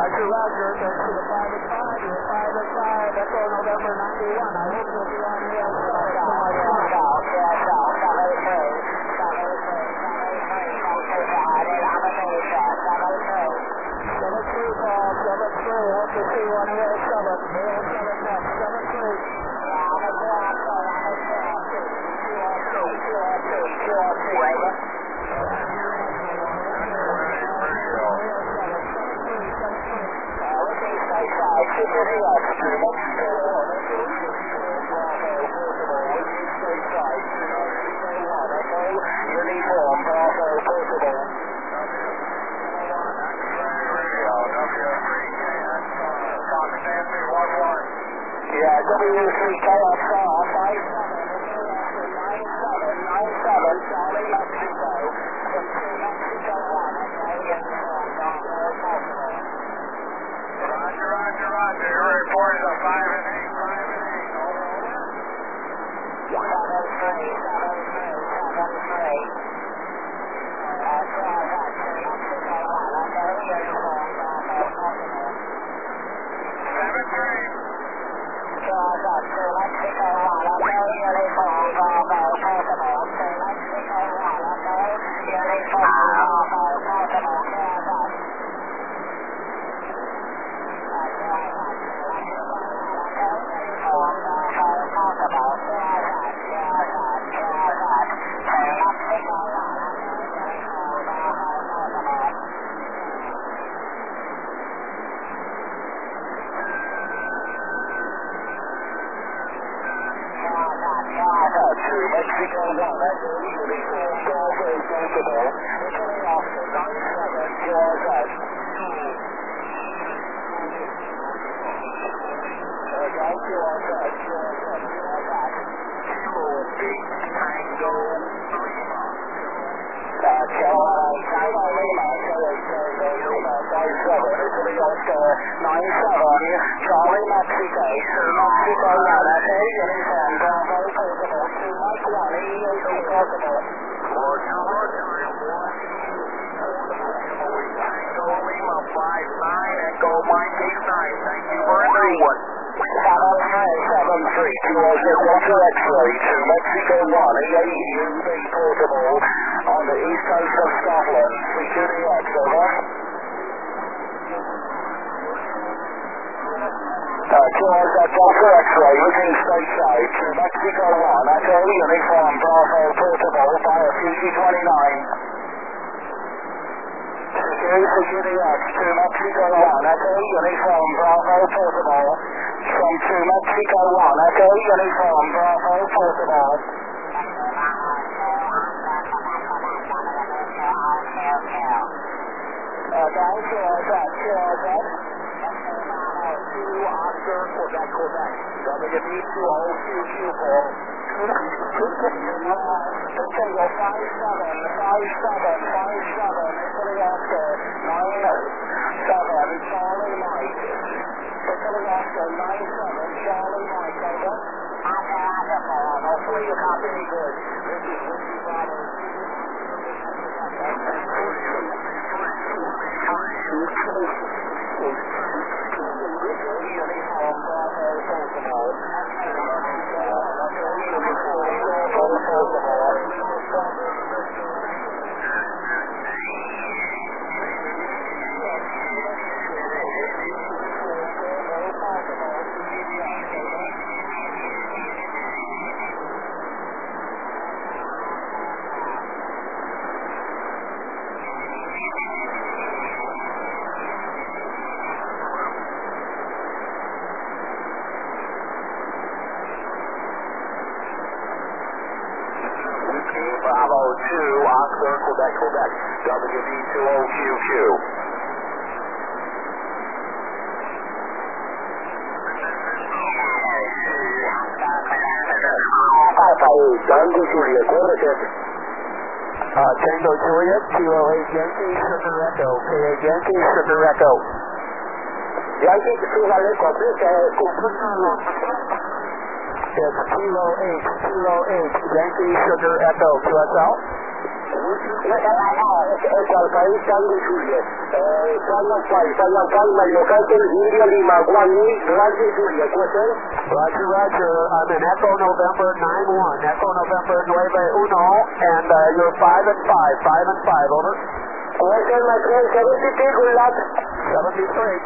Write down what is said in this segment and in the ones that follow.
Roger, Roger. Thanks for the 5 and 5. You're 5 and 5. Echo November 91. I hope you'll be on the air. Tango Juliet, Kilo 8 Yankee, Sugar Echo, KA Yankee, Sugar Echo. Yankee, Sugar Echo, It's Kilo 8, Yankee, Sugar Echo, QSL. Equal país, Tango Juliet. Saiyan 5, my locator, India Lima, 1 week, Roger Juliet. Question? Roger, Roger. I'm in Echo November 9-1. Echo November 9-1. And you're 5 and 5. 5 and 5, over. Question, my friend, 73, good luck. 73.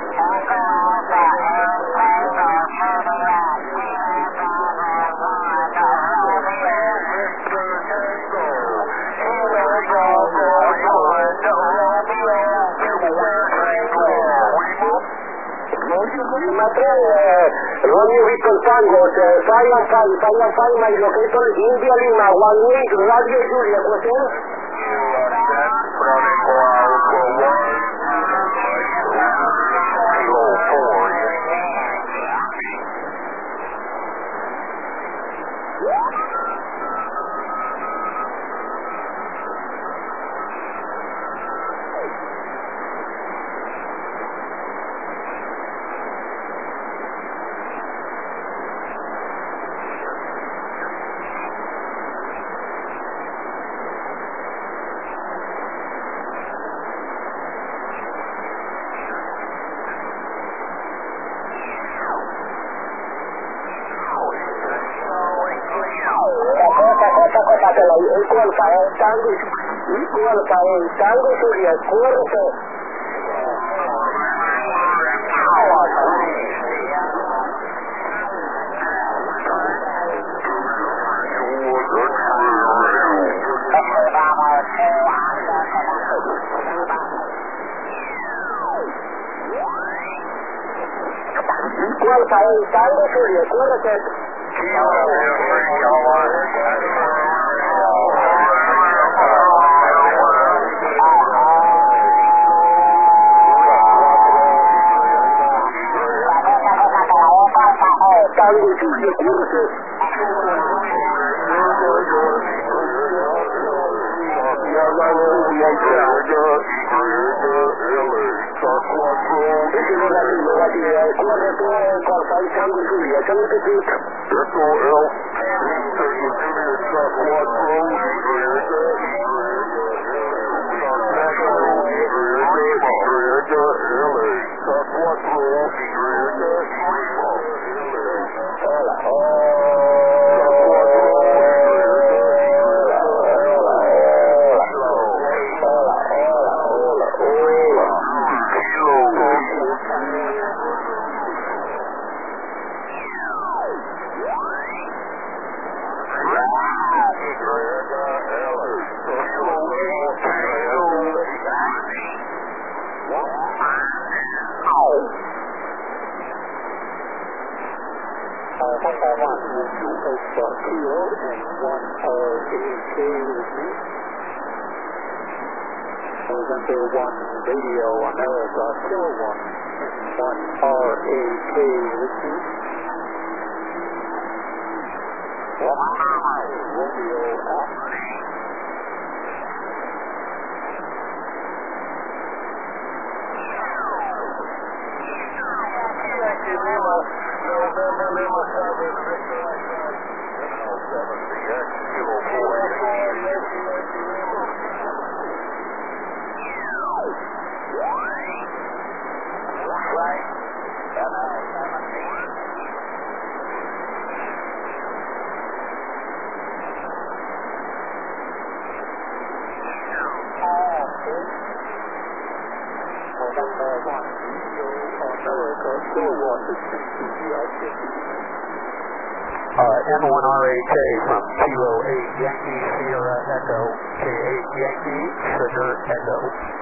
My friend, Romeo Victor Tango, 5 and 5, my locator, India Lima, 1 week, Roger Juliet. Question? Tango Juliet, correcto. ¿Cuál país? Tango Juliet, correcto. Tango Juliet, correcto. November 1 Radio America, Kill 1 RAK listening. Romeo Alpha. M1RAK from Kilo 8 Yankee Sierra Echo, K8 Yankee Sugar Echo.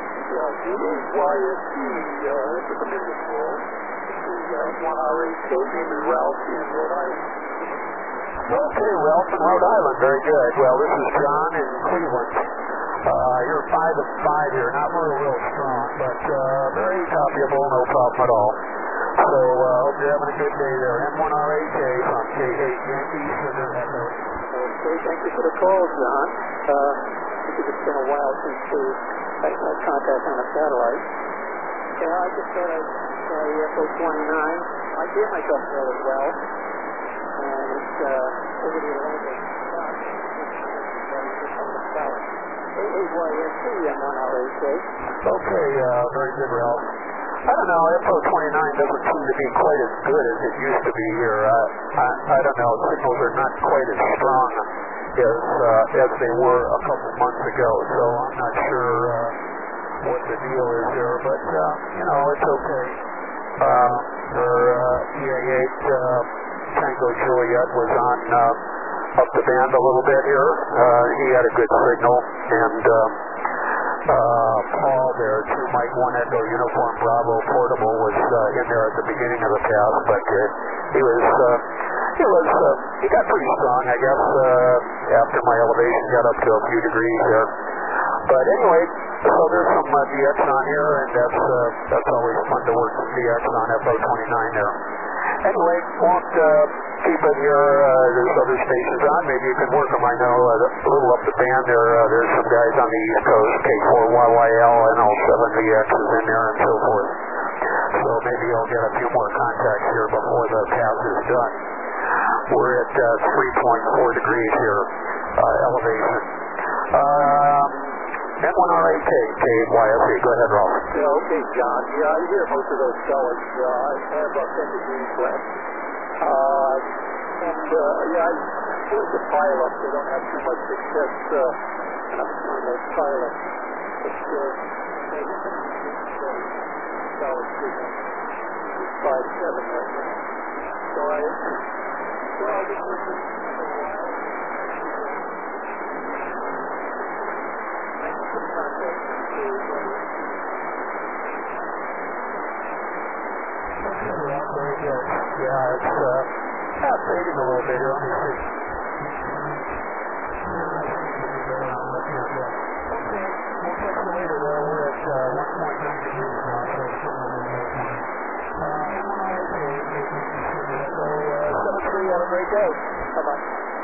YSC, that's a commitment for M1RAK, name is Ralph in Rhode Island. Okay, Ralph in Rhode Island, very good. Well, this is John in Cleveland. You're 5 and 5 here, not real strong, but very copyable, no problem at all. So, hope you're having a good day there. M1RAK from K8 Yankee Sugar Echo. Okay, thank you for the call, John. I think it's been a while since we've had contact on a satellite. Yeah, I just got a EFO 29. I gave myself really well, and it's over the 11 on the pallet. AYST M1RAK. Okay, very good, Ralph. I don't know, FO29 doesn't seem to be quite as good as it used to be here. I don't know, signals are not quite as strong as they were a couple months ago, so I'm not sure what the deal is there, but, it's okay. Our EA8 Tango Juliet was on up the band a little bit here. He had a good signal, and Paul there, 2 Mike 1 Echo Uniform Bravo Portable, was in there at the beginning of the pass, but he got pretty strong, I guess, after my elevation got up to a few degrees there. But anyway, so there's some DX on here, and that's always fun to work with DX on FO29 there. Anyway, won't keep it here. There's other stations on. Maybe you can work them. I know a little up the band there. There's some guys on the East Coast, K4YYL, NL7VX is in there, and so forth. So maybe I'll get a few more contacts here before the pass is done. We're at 3.4 degrees here, elevation. M1RAK, KYSE. Go ahead, Ralph. Yeah, okay, John. Yeah, I hear most of those fellas. I have about 10 degrees left. I use the pilot. They don't have too much success on those pilots. But maybe solid signal. 5.7 right now. So I'll just listen for a while. Very good. Yeah, it's fading a little bit here. Let me see. Okay, we'll check you later though. We're at 1.9 degrees now, so it's still a little bit more. So, 7-3, have a great day. Bye-bye.